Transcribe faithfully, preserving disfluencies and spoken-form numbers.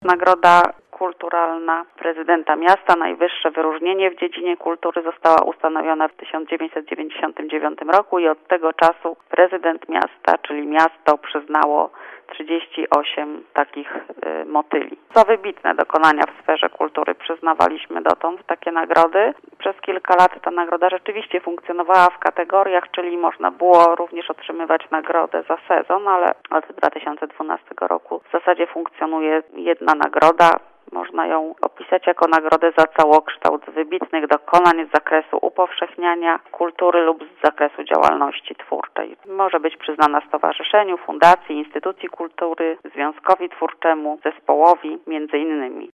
Nagroda kulturalna prezydenta miasta, najwyższe wyróżnienie w dziedzinie kultury, została ustanowiona w tysiąc dziewięćset dziewięćdziesiątym dziewiątym roku i od tego czasu prezydent miasta, czyli miasto, przyznało trzydzieści osiem takich y, motyli. Za wybitne dokonania w sferze kultury przyznawaliśmy dotąd takie nagrody. Przez kilka lat ta nagroda rzeczywiście funkcjonowała w kategoriach, czyli można było również otrzymywać nagrodę za sezon, ale od dwa tysiące dwunastego roku w zasadzie funkcjonuje jedna nagroda. Można ją opisać jako nagrodę za całokształt wybitnych dokonań z zakresu upowszechniania kultury lub z zakresu działalności twórczej. Może być przyznana stowarzyszeniu, fundacji, instytucji kultury, związkowi twórczemu, zespołowi, między innymi.